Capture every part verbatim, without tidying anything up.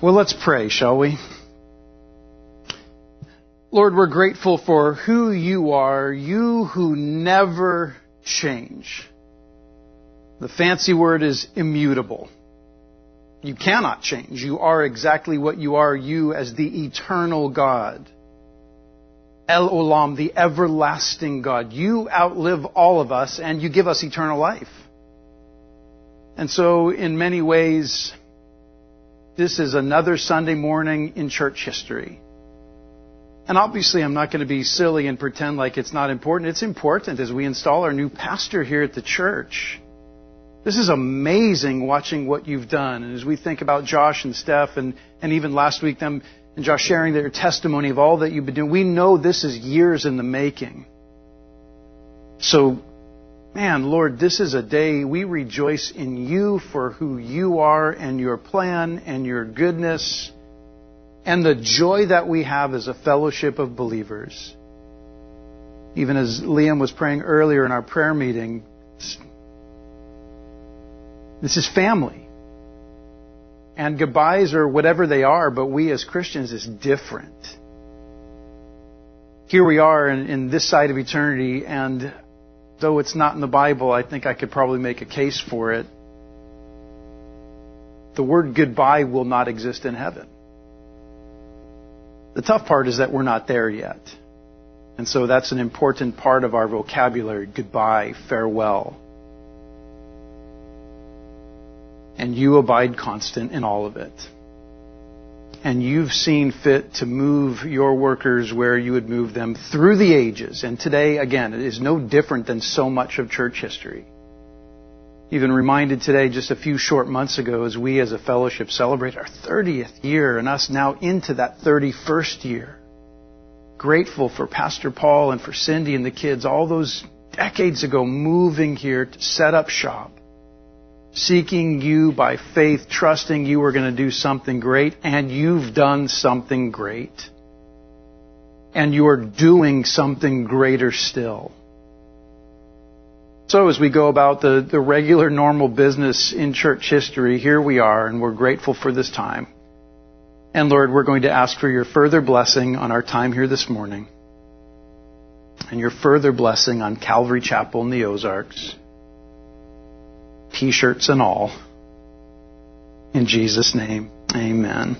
Well, let's pray, shall we? Lord, we're grateful for who you are, you who never change. The fancy word is immutable. You cannot change. You are exactly what you are, you as the eternal God. El Olam, the everlasting God. You outlive all of us and you give us eternal life. And so, in many ways, this is another Sunday morning in church history. And obviously, I'm not going to be silly and pretend like it's not important. It's important as we install our new pastor here at the church. This is amazing watching what you've done. And as we think about Josh and Steph and, and even last week, them and Josh sharing their testimony of all that you've been doing, we know this is years in the making. So, man, Lord, this is a day we rejoice in you for who you are and your plan and your goodness and the joy that we have as a fellowship of believers. Even as Liam was praying earlier in our prayer meeting, this is family. And goodbyes are whatever they are, but we as Christians is different. Here we are in, in this side of eternity, and though it's not in the Bible, I think I could probably make a case for it. The word goodbye will not exist in heaven. The tough part is that we're not there yet. And so that's an important part of our vocabulary. Goodbye, farewell. And you abide constant in all of it. And you've seen fit to move your workers where you would move them through the ages. And today, again, it is no different than so much of church history. Even reminded today, just a few short months ago, as we as a fellowship celebrate our thirtieth year and us now into that thirty-first year. Grateful for Pastor Paul and for Cindy and the kids all those decades ago moving here to set up shop. Seeking you by faith, trusting you were going to do something great, and you've done something great. And you are doing something greater still. So as we go about the, the regular, normal business in church history, here we are, and we're grateful for this time. And Lord, we're going to ask for your further blessing on our time here this morning, and your further blessing on Calvary Chapel in the Ozarks. T-shirts and all. In Jesus' name, amen.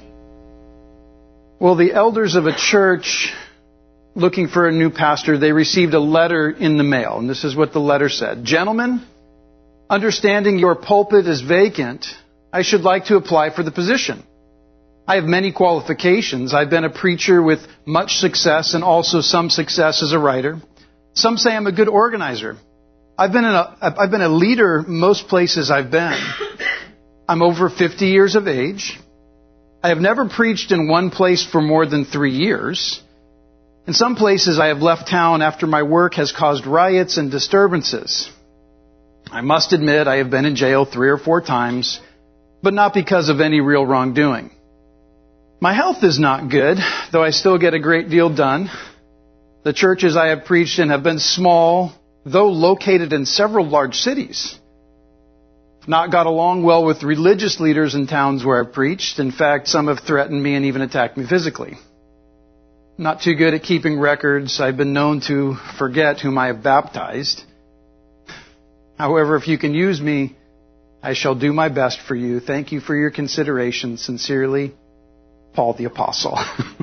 Well, the elders of a church looking for a new pastor, they received a letter in the mail. And this is what the letter said. Gentlemen, understanding your pulpit is vacant, I should like to apply for the position. I have many qualifications. I've been a preacher with much success and also some success as a writer. Some say I'm a good organizer. I've been in a, I've been a leader most places I've been. I'm over fifty years of age. I have never preached in one place for more than three years. In some places I have left town after my work has caused riots and disturbances. I must admit I have been in jail three or four times, but not because of any real wrongdoing. My health is not good, though I still get a great deal done. The churches I have preached in have been small, though located in several large cities. I've not got along well with religious leaders in towns where I've preached. In fact, some have threatened me and even attacked me physically. I'm not too good at keeping records. I've been known to forget whom I have baptized. However, if you can use me, I shall do my best for you. Thank you for your consideration. Sincerely, Paul the Apostle.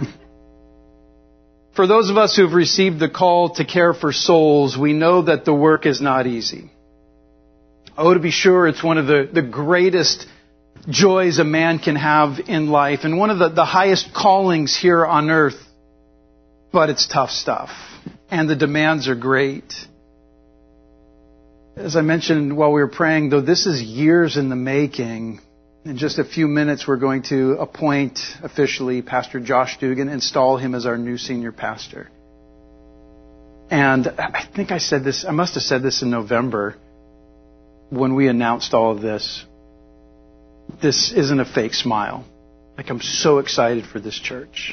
For those of us who have received the call to care for souls, we know that the work is not easy. Oh, to be sure, it's one of the, the greatest joys a man can have in life and one of the, the highest callings here on earth. But it's tough stuff, and the demands are great. As I mentioned while we were praying, though this is years in the making, in just a few minutes, we're going to appoint officially Pastor Josh Dugan, install him as our new senior pastor. And I think I said this, I must have said this in November when we announced all of this. This isn't a fake smile. Like, I'm so excited for this church.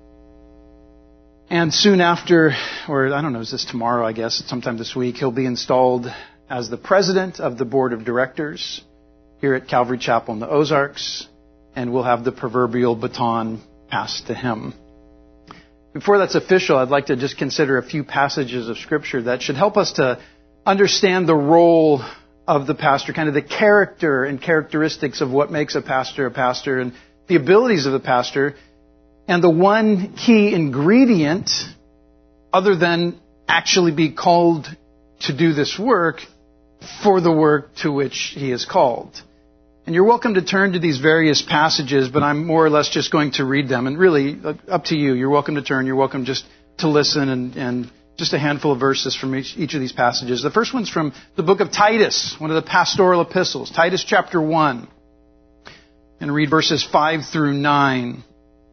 And soon after, or I don't know, is this tomorrow, I guess, sometime this week, he'll be installed as the president of the board of directors here at Calvary Chapel in the Ozarks. and we'll have the proverbial baton passed to him. Before that's official, I'd like to just consider a few passages of Scripture that should help us to understand the role of the pastor, kind of the character and characteristics of what makes a pastor a pastor, and the abilities of the pastor, and the one key ingredient, other than actually be called to do this work, for the work to which he is called. And you're welcome to turn to these various passages, but I'm more or less just going to read them. And really, up to you. You're welcome to turn. You're welcome just to listen, and, and just a handful of verses from each, each of these passages. The first one's from the book of Titus, one of the pastoral epistles. Titus chapter one. And read verses five through nine.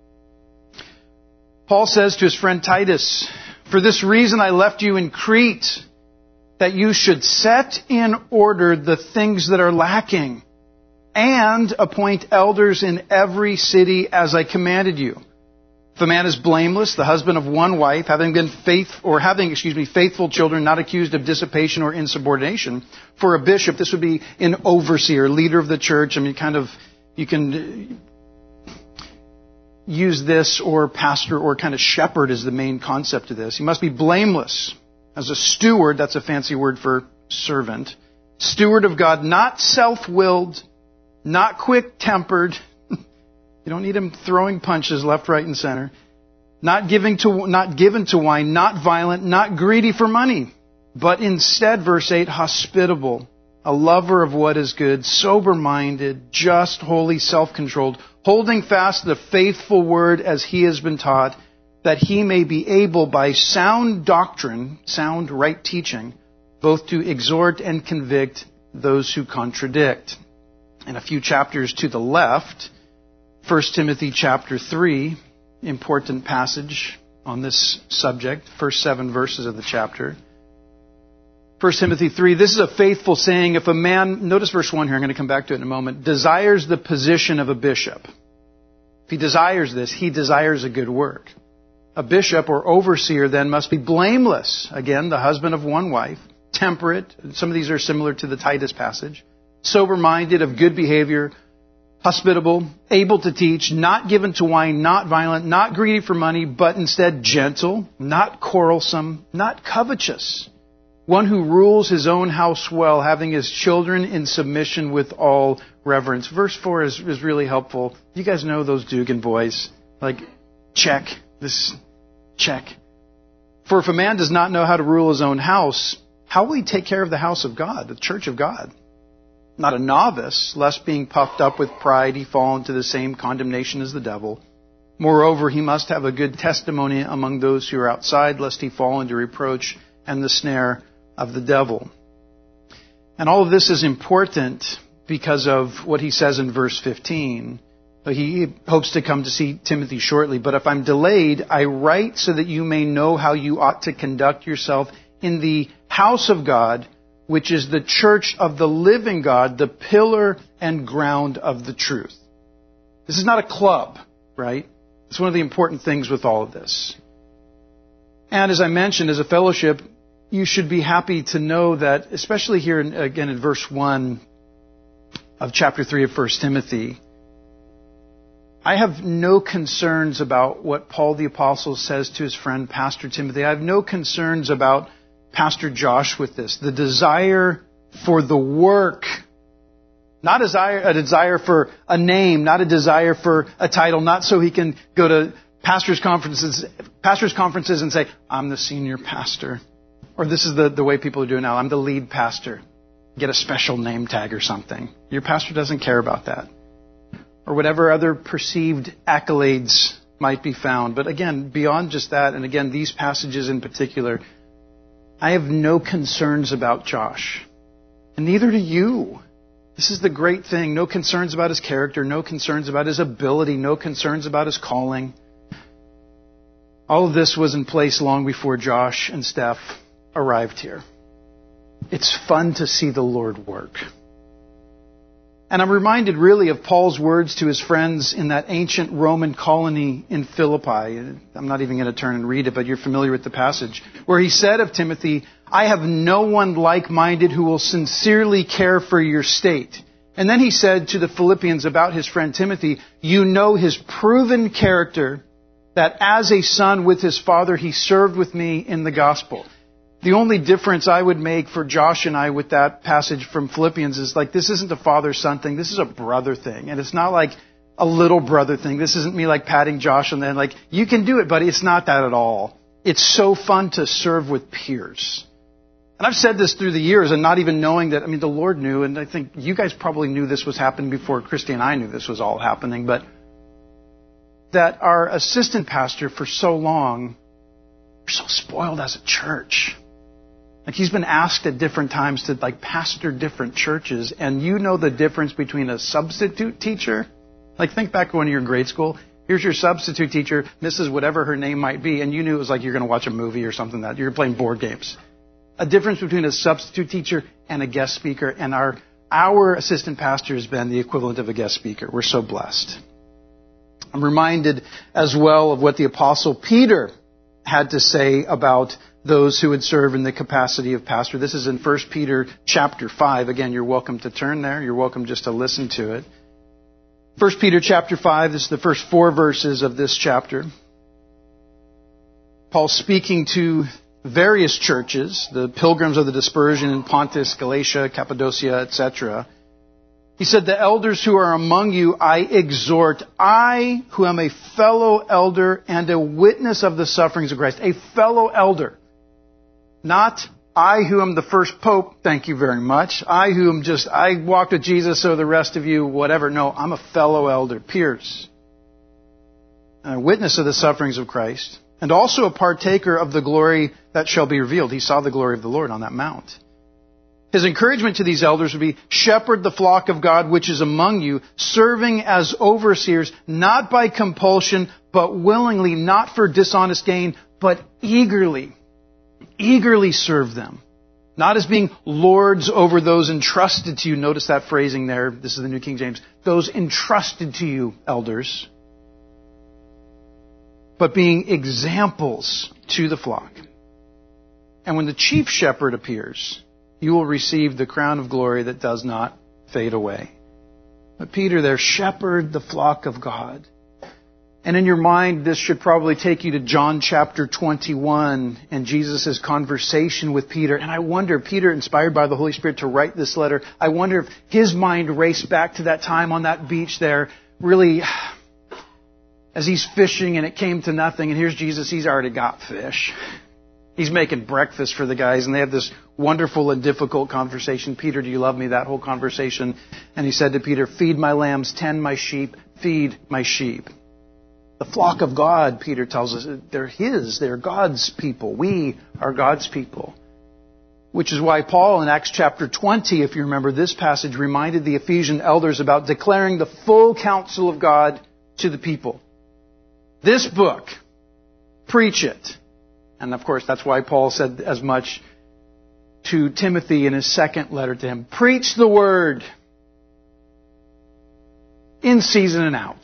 Paul says to his friend Titus, "For this reason I left you in Crete, that you should set in order the things that are lacking, and appoint elders in every city as I commanded you. If a man is blameless, the husband of one wife, having been faith or having, excuse me, faithful children, not accused of dissipation or insubordination, for a bishop, this would be an overseer, leader of the church. I mean, kind of, you can use this, or pastor, or kind of shepherd is the main concept of this. He must be blameless. As a steward, that's a fancy word for servant. Steward of God, not self-willed, not quick-tempered. You don't need him throwing punches left, right, and center. Not giving to, not given to wine, not violent, not greedy for money, but instead, verse eight, hospitable, a lover of what is good, sober-minded, just, holy, self-controlled, holding fast the faithful word as he has been taught, that he may be able by sound doctrine, sound right teaching, both to exhort and convict those who contradict." And a few chapters to the left, First Timothy chapter three, important passage on this subject, first seven verses of the chapter. First Timothy three, this is a faithful saying. If a man, notice verse one here, I'm going to come back to it in a moment, desires the position of a bishop. If he desires this, he desires a good work. A bishop or overseer then must be blameless. Again, the husband of one wife, temperate. Some of these are similar to the Titus passage. Sober-minded, of good behavior, hospitable, able to teach, not given to wine, not violent, not greedy for money, but instead gentle, not quarrelsome, not covetous. One who rules his own house well, having his children in submission with all reverence. Verse four is, is really helpful. You guys know those Dugan boys. Like, check. This, check. For if a man does not know how to rule his own house, how will he take care of the house of God, the church of God? Not a novice, lest being puffed up with pride he fall into the same condemnation as the devil. Moreover, he must have a good testimony among those who are outside, lest he fall into reproach and the snare of the devil. And all of this is important because of what he says in verse fifteen. He hopes to come to see Timothy shortly. But if I'm delayed, I write so that you may know how you ought to conduct yourself in the house of God, which is the church of the living God, the pillar and ground of the truth. This is not a club, right? It's one of the important things with all of this. And as I mentioned, as a fellowship, you should be happy to know that, especially here in, again in verse one of chapter three of First Timothy, I have no concerns about what Paul the Apostle says to his friend Pastor Timothy. I have no concerns about Pastor Josh with this. The desire for the work, not a desire, a desire for a name, not a desire for a title, not so he can go to pastors' conferences, pastors' conferences and say, I'm the senior pastor. Or this is the, the way people are doing now. I'm the lead pastor. Get a special name tag or something. Your pastor doesn't care about that. Or whatever other perceived accolades might be found. But again, beyond just that, and again, these passages in particular, I have no concerns about Josh. And neither do you. This is the great thing. No concerns about his character. No concerns about his ability. No concerns about his calling. All of this was in place long before Josh and Steph arrived here. It's fun to see the Lord work. And I'm reminded really of Paul's words to his friends in that ancient Roman colony in Philippi. I'm not even going to turn and read it, but you're familiar with the passage, where he said of Timothy, I have no one like-minded who will sincerely care for your state. And then he said to the Philippians about his friend Timothy, you know his proven character, that as a son with his father, he served with me in the gospel. The only difference I would make for Josh and I with that passage from Philippians is like, this isn't a father-son thing. This is a brother thing. And it's not like a little brother thing. This isn't me like patting Josh and then like, you can do it, buddy. It's not that at all. It's so fun to serve with peers. And I've said this through the years and not even knowing that, I mean, the Lord knew, and I think you guys probably knew this was happening before Christy and I knew this was all happening, but that our assistant pastor for so long, we're so spoiled as a church. Like he's been asked at different times to like pastor different churches, and you know the difference between a substitute teacher. Like think back when you were in grade school. Here's your substitute teacher, Missus whatever her name might be, and you knew it was like you're going to watch a movie or something that you're playing board games. A difference between a substitute teacher and a guest speaker, and our our assistant pastor has been the equivalent of a guest speaker. We're so blessed. I'm reminded as well of what the Apostle Peter had to say about those who would serve in the capacity of pastor. This is in First Peter chapter five. Again, you're welcome to turn there. You're welcome just to listen to it. First Peter chapter five, this is the first four verses of this chapter. Paul's speaking to various churches, the pilgrims of the dispersion in Pontus, Galatia, Cappadocia, et cetera. He said, the elders who are among you, I exhort, I who am a fellow elder and a witness of the sufferings of Christ. A fellow elder. Not I who am the first pope, thank you very much. I who am just, I walked with Jesus, so the rest of you, whatever. No, I'm a fellow elder, peers. A witness of the sufferings of Christ. And also a partaker of the glory that shall be revealed. He saw the glory of the Lord on that mount. His encouragement to these elders would be, shepherd the flock of God which is among you, serving as overseers, not by compulsion, but willingly, not for dishonest gain, but eagerly. Eagerly serve them. Not as being lords over those entrusted to you. Notice that phrasing there. This is the New King James. Those entrusted to you, elders. But being examples to the flock. And when the chief shepherd appears, you will receive the crown of glory that does not fade away. But Peter there, shepherd the flock of God. And in your mind, this should probably take you to John chapter twenty-one and Jesus' conversation with Peter. And I wonder, Peter, inspired by the Holy Spirit to write this letter, I wonder if his mind raced back to that time on that beach there, really, as he's fishing and it came to nothing. And here's Jesus, he's already got fish. He's making breakfast for the guys, and they have this wonderful and difficult conversation. Peter, do you love me? That whole conversation. And he said to Peter, feed my lambs, tend my sheep, feed my sheep. The flock of God, Peter tells us, they're His. They're God's people. We are God's people. Which is why Paul in Acts chapter twenty, if you remember this passage, reminded the Ephesian elders about declaring the full counsel of God to the people. This book, preach it. And of course, that's why Paul said as much to Timothy in his second letter to him. Preach the word in season and out.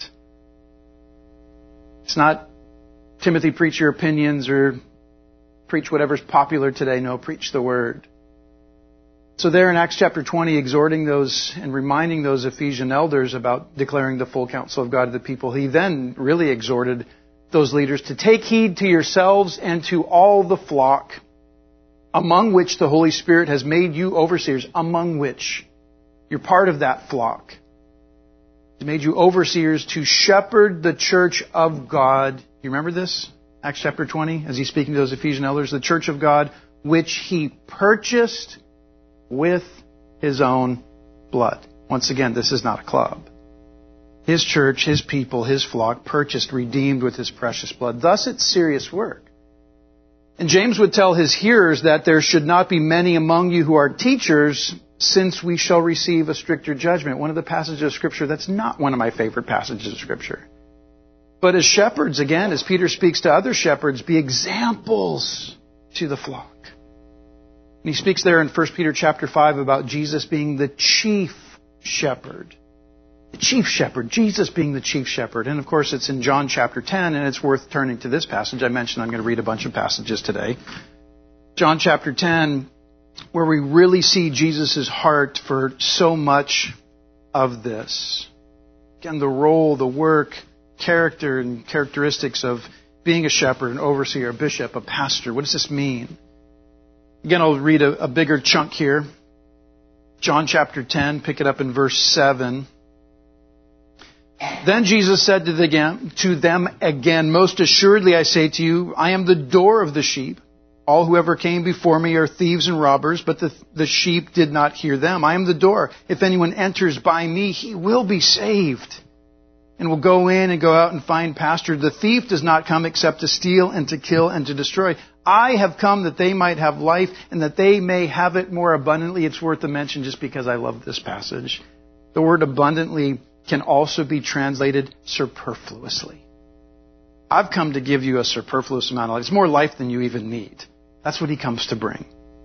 It's not, Timothy, preach your opinions or preach whatever's popular today. No, preach the word. So there in Acts chapter twenty, exhorting those and reminding those Ephesian elders about declaring the full counsel of God to the people, he then really exhorted those leaders to take heed to yourselves and to all the flock, among which the Holy Spirit has made you overseers, among which you're part of that flock. He made you overseers to shepherd the church of God. You remember this? Acts chapter twenty, as he's speaking to those Ephesian elders, the church of God, which he purchased with his own blood. Once again, this is not a club. His church, his people, his flock, purchased, redeemed with his precious blood. Thus, it's serious work. And James would tell his hearers that there should not be many among you who are teachers, since we shall receive a stricter judgment. One of the passages of Scripture that's not one of my favorite passages of Scripture. But as shepherds, again, as Peter speaks to other shepherds, be examples to the flock. And he speaks there in First Peter chapter five about Jesus being the chief shepherd. The chief shepherd, Jesus being the chief shepherd. And of course, it's in John chapter ten, and it's worth turning to this passage. I mentioned I'm going to read a bunch of passages today. John chapter ten, where we really see Jesus' heart for so much of this. Again, the role, the work, character, and characteristics of being a shepherd, an overseer, a bishop, a pastor. What does this mean? Again, I'll read a, a bigger chunk here. John chapter ten, pick it up in verse seven. Then Jesus said to, the, to them again, most assuredly I say to you, I am the door of the sheep. All who ever came before me are thieves and robbers, but the, the sheep did not hear them. I am the door. If anyone enters by me, he will be saved, and will go in and go out and find pasture. The thief does not come except to steal and to kill and to destroy. I have come that they might have life and that they may have it more abundantly. It's worth a mention just because I love this passage. The word abundantly can also be translated superfluously. I've come to give you a superfluous amount of life. It's more life than you even need. That's what he comes to bring.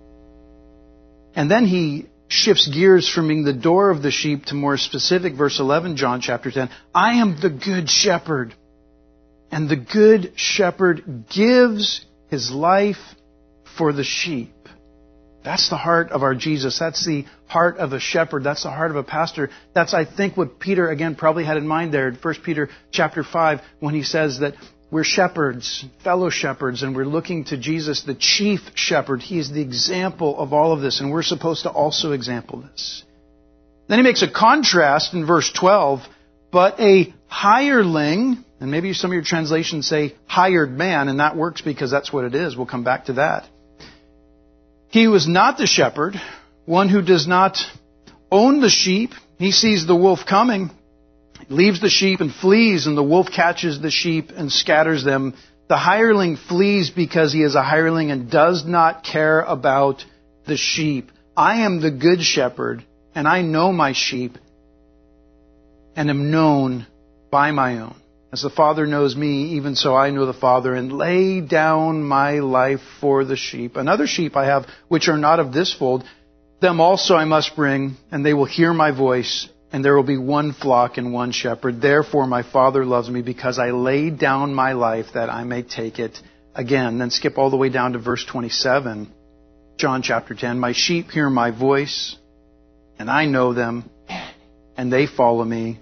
And then he shifts gears from being the door of the sheep to more specific, verse eleven, John chapter ten. I am the good shepherd, and the good shepherd gives his life for the sheep. That's the heart of our Jesus. That's the heart of a shepherd. That's the heart of a pastor. That's, I think, what Peter, again, probably had in mind there in First Peter chapter five when he says that we're shepherds, fellow shepherds, and we're looking to Jesus, the chief shepherd. He is the example of all of this, and we're supposed to also example this. Then he makes a contrast in verse twelve, but a hireling, and maybe some of your translations say hired man, and that works because that's what it is. We'll come back to that. He was not the shepherd, one who does not own the sheep. He sees the wolf coming, leaves the sheep and flees, and the wolf catches the sheep and scatters them. The hireling flees because he is a hireling and does not care about the sheep. I am the good shepherd, and I know my sheep and am known by my own. As the Father knows me, even so I know the Father, and lay down my life for the sheep. Another sheep I have, which are not of this fold, them also I must bring, and they will hear my voice, and there will be one flock and one shepherd. Therefore my Father loves me, because I lay down my life that I may take it again. Then skip all the way down to verse twenty-seven, John chapter ten. My sheep hear my voice, and I know them, and they follow me.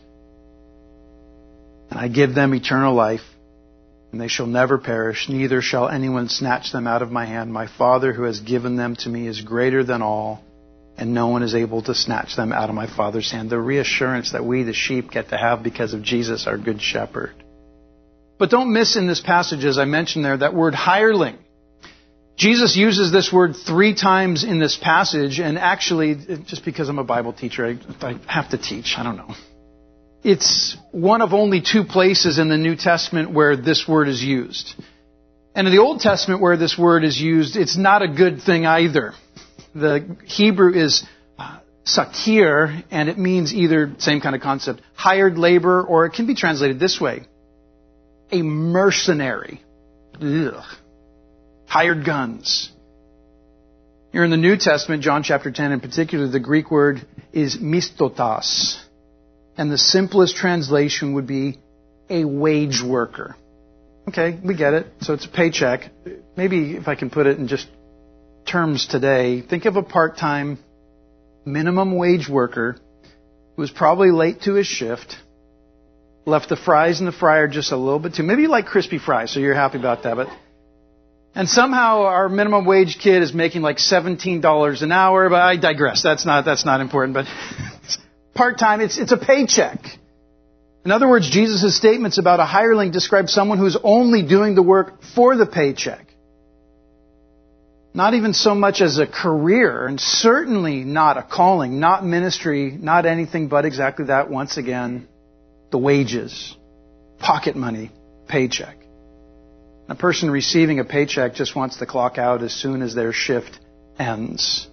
And I give them eternal life, and they shall never perish, neither shall anyone snatch them out of my hand. My Father who has given them to me is greater than all, and no one is able to snatch them out of my Father's hand. The reassurance that we, the sheep, get to have because of Jesus, our good shepherd. But don't miss in this passage, as I mentioned there, that word hireling. Jesus uses this word three times in this passage, and actually, just because I'm a Bible teacher, I, I have to teach. I don't know. It's one of only two places in the New Testament where this word is used. And in the Old Testament where this word is used, it's not a good thing either. The Hebrew is uh, sakir, and it means either, same kind of concept, hired labor, or it can be translated this way, a mercenary. Ugh. Hired guns. Here in the New Testament, John chapter ten in particular, the Greek word is mistotas. And the simplest translation would be a wage worker. Okay, we get it. So it's a paycheck. Maybe if I can put it in just terms today, think of a part-time minimum wage worker who was probably late to his shift, left the fries in the fryer just a little bit too. Maybe you like crispy fries, so you're happy about that. But and somehow our minimum wage kid is making like seventeen dollars an hour. But I digress. That's not that's not important. But part-time, it's it's a paycheck. In other words, Jesus' statements about a hireling describe someone who's only doing the work for the paycheck. Not even so much as a career, and certainly not a calling, not ministry, not anything but exactly that. Once again, the wages, pocket money, paycheck. A person receiving a paycheck just wants the clock out as soon as their shift ends.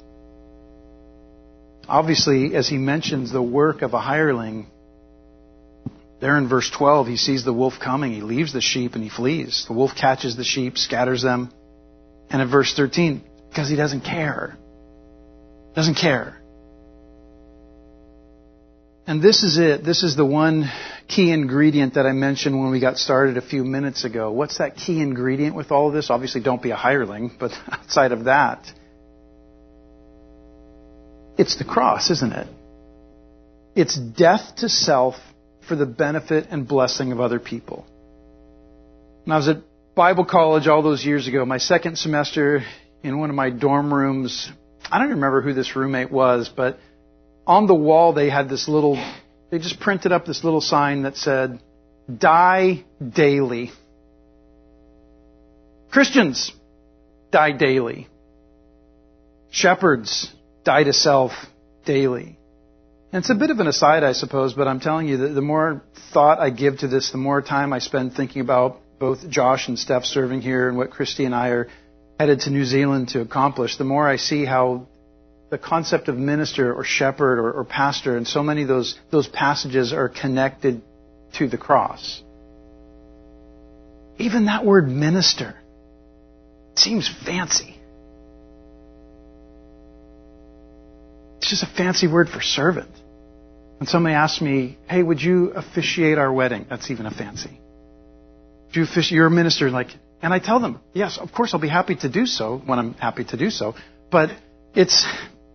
Obviously, as he mentions the work of a hireling, there in verse twelve, he sees the wolf coming. He leaves the sheep and he flees. The wolf catches the sheep, scatters them. And in verse thirteen, because he doesn't care. Doesn't care. And this is it. This is the one key ingredient that I mentioned when we got started a few minutes ago. What's that key ingredient with all of this? Obviously, don't be a hireling, but outside of that, it's the cross, isn't it? It's death to self for the benefit and blessing of other people. When I was at Bible college all those years ago, my second semester in one of my dorm rooms, I don't remember who this roommate was, but on the wall they had this little, they just printed up this little sign that said, "Die daily." Christians, die daily. Shepherds, die to self daily. And it's a bit of an aside, I suppose, but I'm telling you that the more thought I give to this, the more time I spend thinking about both Josh and Steph serving here and what Christy and I are headed to New Zealand to accomplish, the more I see how the concept of minister or shepherd or, or pastor and so many of those, those passages are connected to the cross. Even that word minister seems fancy. It's just a fancy word for servant. When somebody asks me, "Hey, would you officiate our wedding?" That's even a fancy. Would you officiate? You're a minister, like, and I tell them, yes, of course, I'll be happy to do so when I'm happy to do so. But it's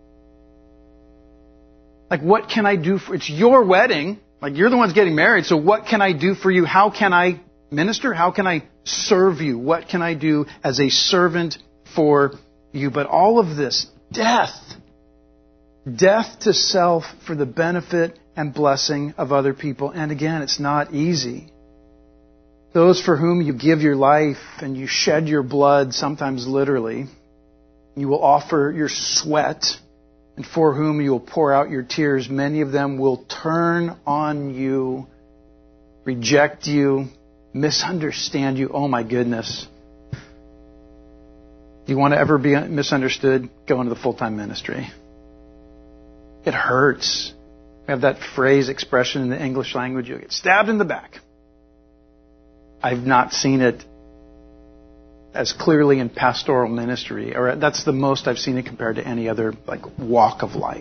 like, what can I do for? It's your wedding. Like, you're the ones getting married. So what can I do for you? How can I minister? How can I serve you? What can I do as a servant for you? But all of this, death. Death to self for the benefit and blessing of other people. And again, it's not easy. Those for whom you give your life and you shed your blood, sometimes literally, you will offer your sweat, and for whom you will pour out your tears, many of them will turn on you, reject you, misunderstand you. Oh my goodness. Do you want to ever be misunderstood? Go into the full-time ministry. It hurts. We have that phrase, expression in the English language, you'll get stabbed in the back. I've not seen it as clearly in pastoral ministry, or that's the most I've seen it compared to any other like walk of life.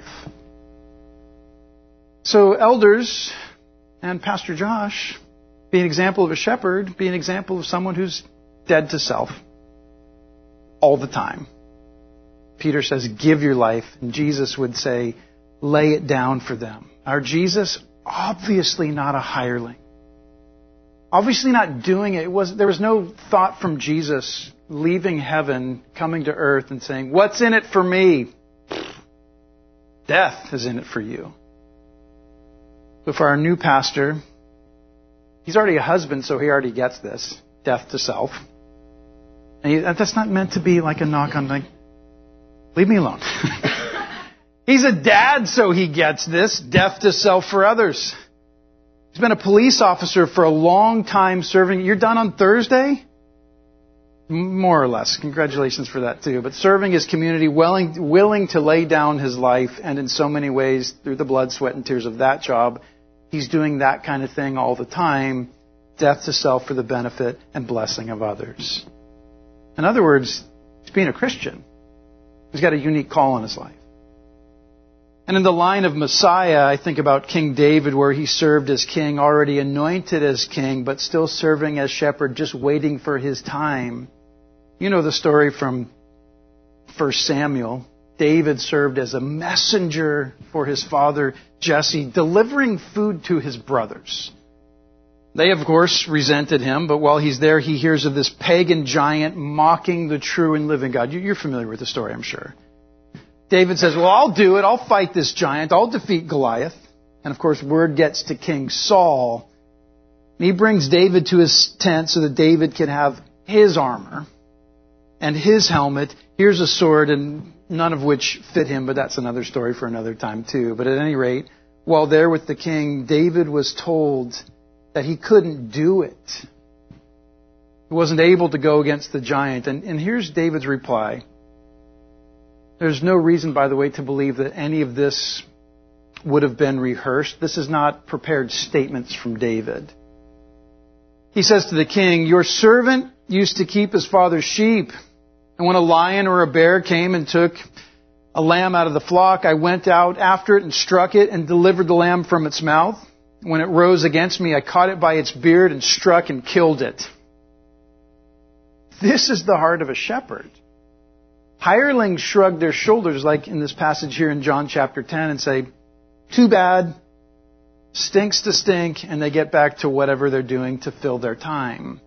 So elders and Pastor Josh, be an example of a shepherd, be an example of someone who's dead to self all the time. Peter says, give your life, and Jesus would say, lay it down for them. Our Jesus, obviously not a hireling. Obviously not doing it. It was, there was no thought from Jesus leaving heaven, coming to earth and saying, what's in it for me? Death is in it for you. So for our new pastor, he's already a husband, so he already gets this. Death to self. And he, that's not meant to be like a knock on, like, leave me alone. He's a dad, so he gets this. Death to self for others. He's been a police officer for a long time serving. You're done on Thursday? More or less. Congratulations for that too. But serving his community, willing, willing to lay down his life, and in so many ways, through the blood, sweat, and tears of that job, he's doing that kind of thing all the time. Death to self for the benefit and blessing of others. In other words, he's being a Christian. He's got a unique call on his life. And in the line of Messiah, I think about King David, where he served as king, already anointed as king, but still serving as shepherd, just waiting for his time. You know the story from First Samuel. David served as a messenger for his father Jesse, delivering food to his brothers. They, of course, resented him, but while he's there, he hears of this pagan giant mocking the true and living God. You're familiar with the story, I'm sure. David says, well, I'll do it. I'll fight this giant. I'll defeat Goliath. And of course, word gets to King Saul. And he brings David to his tent so that David can have his armor and his helmet. Here's a sword, and none of which fit him, but that's another story for another time too. But at any rate, while there with the king, David was told that he couldn't do it. He wasn't able to go against the giant. And, and here's David's reply. There's no reason, by the way, to believe that any of this would have been rehearsed. This is not prepared statements from David. He says to the king, your servant used to keep his father's sheep. And when a lion or a bear came and took a lamb out of the flock, I went out after it and struck it and delivered the lamb from its mouth. When it rose against me, I caught it by its beard and struck and killed it. This is the heart of a shepherd. Hirelings shrug their shoulders, like in this passage here in John chapter ten, and say, too bad, stinks to stink, and they get back to whatever they're doing to fill their time.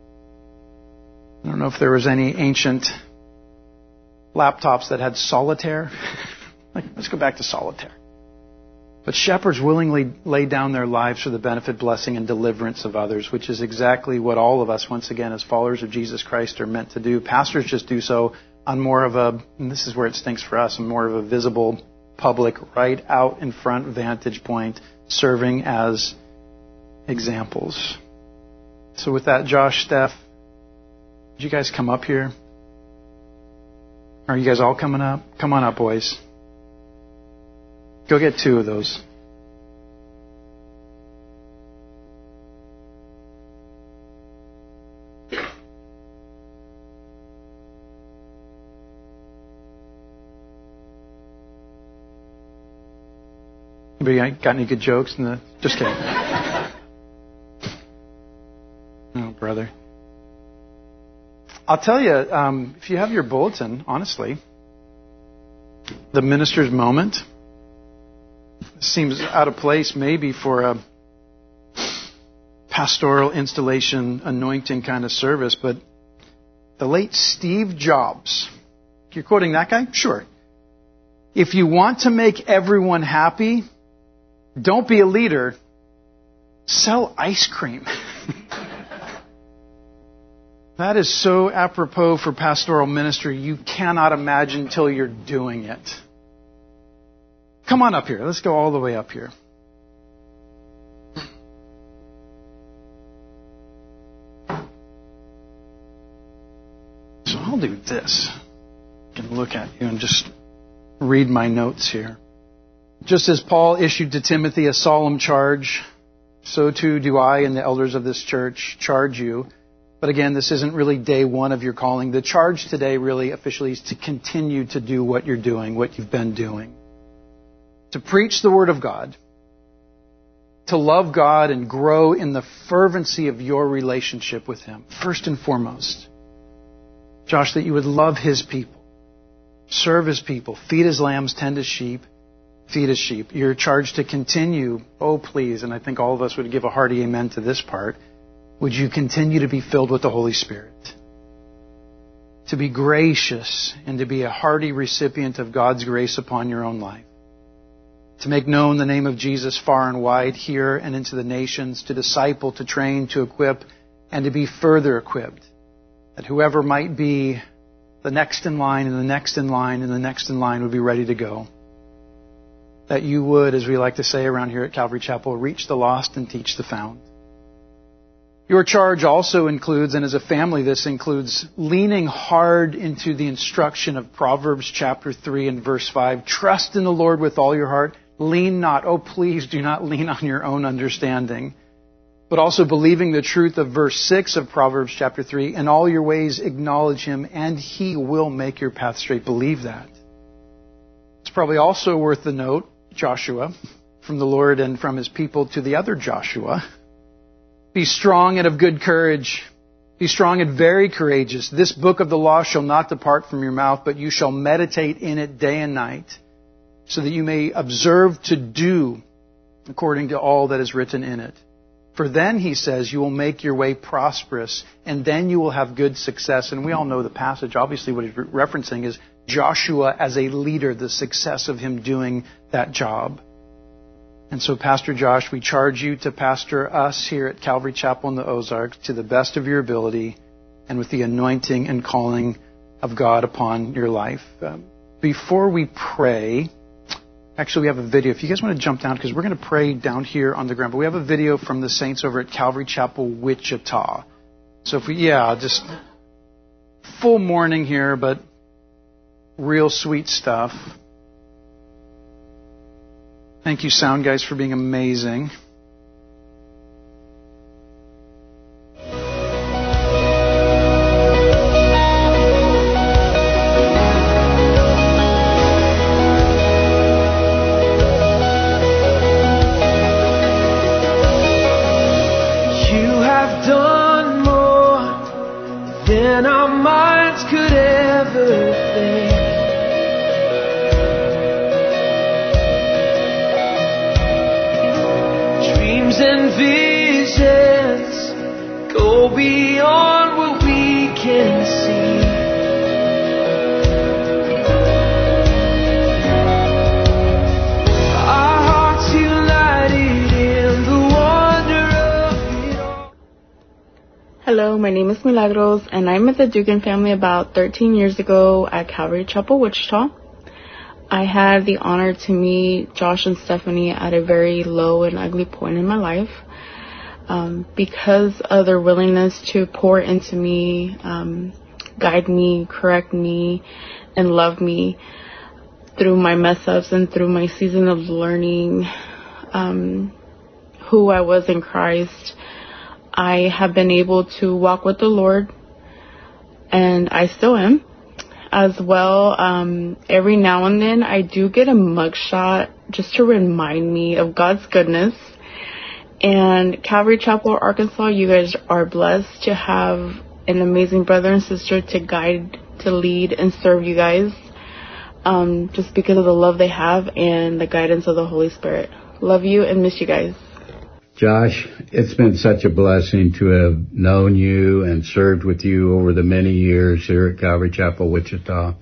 I don't know if there was any ancient laptops that had solitaire. Like, let's go back to solitaire. But shepherds willingly lay down their lives for the benefit, blessing, and deliverance of others, which is exactly what all of us, once again, as followers of Jesus Christ, are meant to do. Pastors just do so on more of a, and this is where it stinks for us, on more of a visible, public, right out in front vantage point, serving as examples. So with that, Josh, Steph, would you guys come up here? Are you guys all coming up? Come on up, boys. Go get two of those. Anybody got any good jokes in the... Just kidding. Oh, brother. I'll tell you, um, if you have your bulletin, honestly, the minister's moment seems out of place maybe for a pastoral installation, anointing kind of service, but the late Steve Jobs, you're quoting that guy? Sure. If you want to make everyone happy, don't be a leader, sell ice cream. That is so apropos for pastoral ministry, you cannot imagine till you're doing it. Come on up here. Let's go all the way up here. So I'll do this. I can look at you and just read my notes here. Just as Paul issued to Timothy a solemn charge, so too do I and the elders of this church charge you. But again, this isn't really day one of your calling. The charge today really officially is to continue to do what you're doing, what you've been doing. To preach the Word of God, to love God and grow in the fervency of your relationship with Him, first and foremost. Josh, that you would love His people, serve His people, feed His lambs, tend His sheep, feed His sheep. You're charged to continue, oh please, and I think all of us would give a hearty amen to this part, would you continue to be filled with the Holy Spirit? To be gracious and to be a hearty recipient of God's grace upon your own life. To make known the name of Jesus far and wide, here and into the nations, to disciple, to train, to equip, and to be further equipped. That whoever might be the next in line and the next in line and the next in line would be ready to go. That you would, as we like to say around here at Calvary Chapel, reach the lost and teach the found. Your charge also includes, and as a family this includes, leaning hard into the instruction of Proverbs chapter three and verse five. Trust in the Lord with all your heart. Lean not. Oh, please do not lean on your own understanding. But also believing the truth of verse six of Proverbs chapter three. In all your ways acknowledge Him and He will make your path straight. Believe that. It's probably also worth the note, Joshua, from the Lord and from His people to the other Joshua. Be strong and of good courage. Be strong and very courageous. This book of the law shall not depart from your mouth, but you shall meditate in it day and night, so that you may observe to do according to all that is written in it. For then, he says, you will make your way prosperous, and then you will have good success. And we all know the passage. Obviously, what he's referencing is Joshua as a leader, the success of him doing that job. And so, Pastor Josh, we charge you to pastor us here at Calvary Chapel in the Ozarks to the best of your ability and with the anointing and calling of God upon your life. Um, before we pray, actually we have a video. If you guys want to jump down, because we're going to pray down here on the ground, but we have a video from the saints over at Calvary Chapel, Wichita. So if we, yeah, just full morning here, but real sweet stuff. Thank you, sound guys, for being amazing. You have done more than our minds could ever think. dreams and visions go beyond what we can see. Our hearts united in the wonder of it all. Hello, my name is Milagros, and I met the Dugan family about thirteen years ago at Calvary Chapel, Wichita. I had the honor to meet Josh and Stephanie at a very low and ugly point in my life. Um, because of their willingness to pour into me, um, guide me, correct me, and love me through my mess-ups and through my season of learning um, who I was in Christ, I have been able to walk with the Lord, and I still am. As well, um, every now and then I do get a mugshot just to remind me of God's goodness. And Calvary Chapel, Arkansas, you guys are blessed to have an amazing brother and sister to guide, to lead, and serve you guys, um, just because of the love they have and the guidance of the Holy Spirit. Love you and miss you guys. Josh, it's been such a blessing to have known you and served with you over the many years here at Calvary Chapel, Wichita.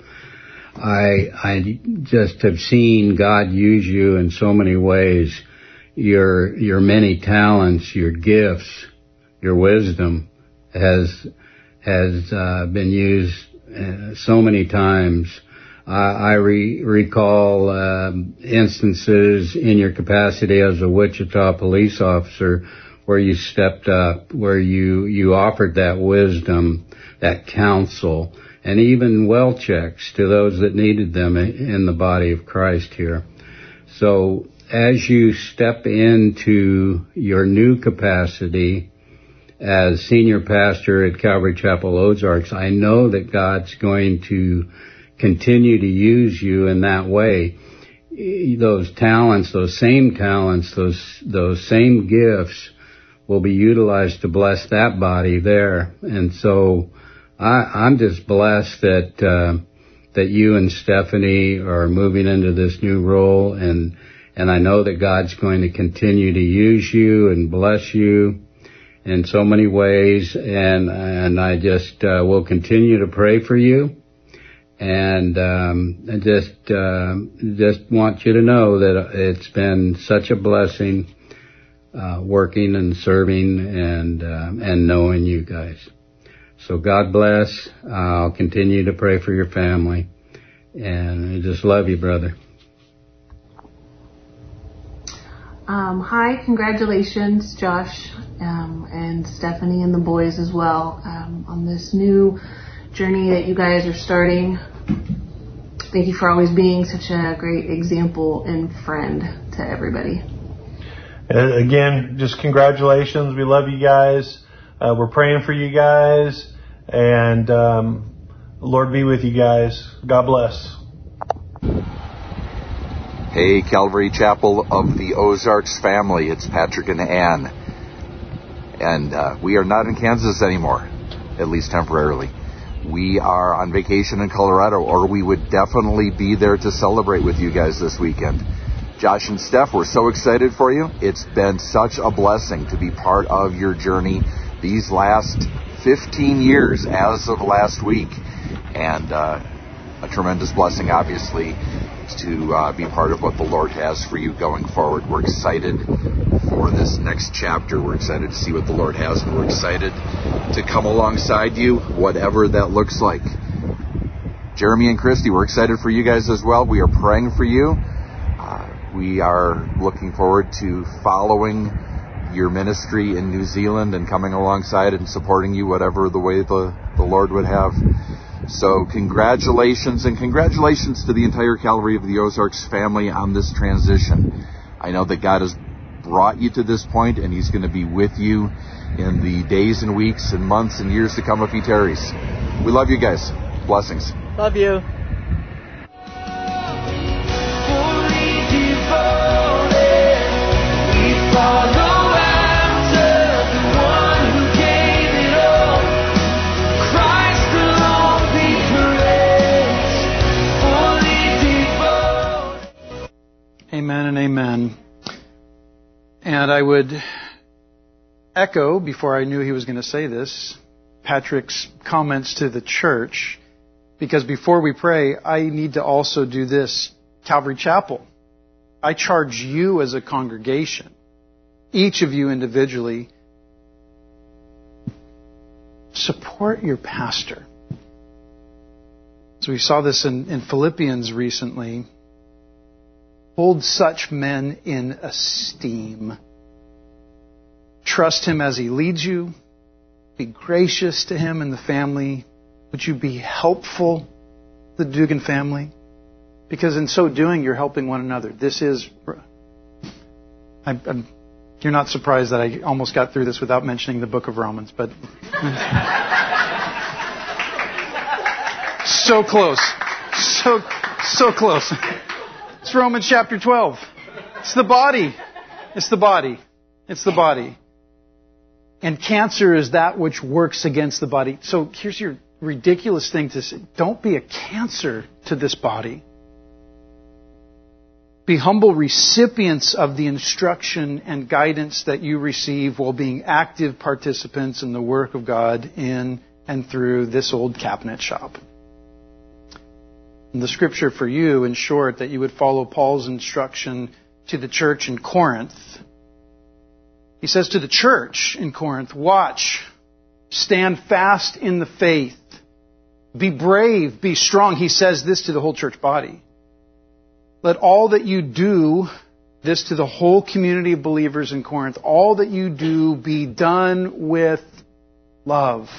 I I just have seen God use you in so many ways. Your your many talents, your gifts, your wisdom has has uh, been used uh, so many times. I re- recall uh, instances in your capacity as a Wichita police officer where you stepped up, where you, you offered that wisdom, that counsel, and even well checks to those that needed them in the body of Christ here. So as you step into your new capacity as senior pastor at Calvary Chapel Ozarks, I know that God's going to continue to use you in that way. Those talents, those same talents, those those same gifts will be utilized to bless that body there. And so I, I'm just blessed that uh, that you and Stephanie are moving into this new role, and and I know that God's going to continue to use you and bless you in so many ways. And and I just uh, will continue to pray for you. And um, I just uh, just want you to know that it's been such a blessing uh, working and serving and uh, and knowing you guys. So God bless. I'll continue to pray for your family, and I just love you, brother. Um, hi, congratulations, Josh um, and Stephanie and the boys as well um, on this new journey that you guys are starting. Thank you for always being such a great example and friend to everybody. Uh, again, just congratulations. We love you guys. Uh, we're praying for you guys, and um, Lord be with you guys. God bless. Hey, Calvary Chapel of the Ozarks family. It's Patrick and Ann. And uh, we are not in Kansas anymore, at least temporarily. We are on vacation in Colorado, or we would definitely be there to celebrate with you guys this weekend. Josh and Steph, we're so excited for you. It's been such a blessing to be part of your journey these last fifteen years as of last week. And uh, a tremendous blessing, obviously, to uh, be part of what the Lord has for you going forward. We're excited for this next chapter. We're excited to see what the Lord has, and we're excited to come alongside you, whatever that looks like. Jeremy and Christy, we're excited for you guys as well. We are praying for you. Uh, we are looking forward to following your ministry in New Zealand and coming alongside and supporting you whatever the way the, the Lord would have. So congratulations, and congratulations to the entire Calvary of the Ozarks family on this transition. I know that God has brought you to this point, and He's going to be with you in the days and weeks and months and years to come if He tarries. We love you guys. Blessings. Love you. Amen and amen. And I I would echo, before I knew he was going to say this, Patrick's comments to the church, because before we pray, I need to also do this. Calvary Chapel, I charge you as a congregation, each of you individually, support your pastor. So we saw this in, in Philippians recently. Hold such men in esteem. Trust him as he leads you. Be gracious to him and the family. Would you be helpful to the Dugan family? Because in so doing, you're helping one another. This is... I, I'm, you're not surprised that I almost got through this without mentioning the book of Romans, but... so close. So, so close. It's Romans chapter twelve. It's the body. It's the body. It's the body. And cancer is that which works against the body. So here's your ridiculous thing to say. Don't be a cancer to this body. Be humble recipients of the instruction and guidance that you receive while being active participants in the work of God in and through this old cabinet shop. And the scripture for you, in short, that you would follow Paul's instruction to the church in Corinth. He says to the church in Corinth, watch, stand fast in the faith, be brave, be strong. He says this to the whole church body. Let all that you do, this to the whole community of believers in Corinth, all that you do be done with love.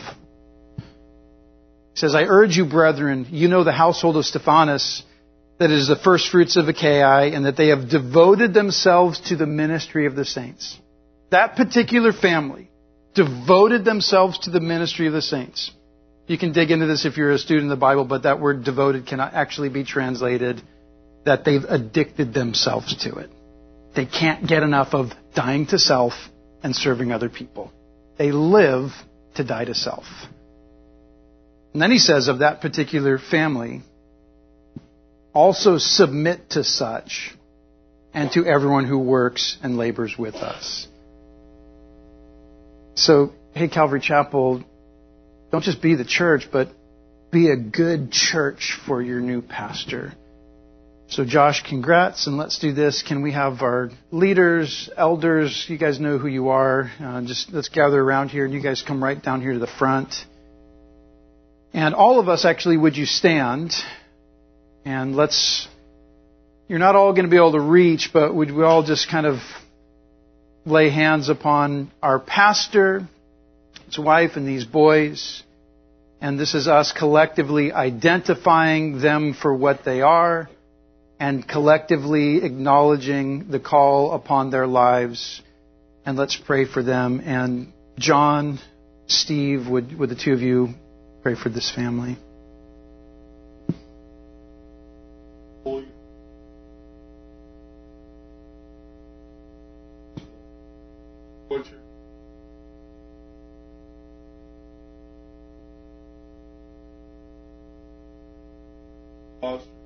He says, I urge you, brethren, you know the household of Stephanas, that it is the first fruits of Achaia, and that they have devoted themselves to the ministry of the saints. That particular family devoted themselves to the ministry of the saints. You can dig into this if you're a student of the Bible, but that word devoted cannot actually be translated that they've addicted themselves to it. They can't get enough of dying to self and serving other people. They live to die to self. And then he says of that particular family, also submit to such and to everyone who works and labors with us. So, hey, Calvary Chapel, don't just be the church, but be a good church for your new pastor. So, Josh, congrats, and let's do this. Can we have our leaders, elders, you guys know who you are, uh, just let's gather around here, and you guys come right down here to the front. And all of us, actually, would you stand? And let's, you're not all going to be able to reach, but would we all just kind of lay hands upon our pastor, his wife, and these boys. And this is us collectively identifying them for what they are and collectively acknowledging the call upon their lives. And let's pray for them. And John, Steve, would, would the two of you pray for this family? Butcher. Awesome.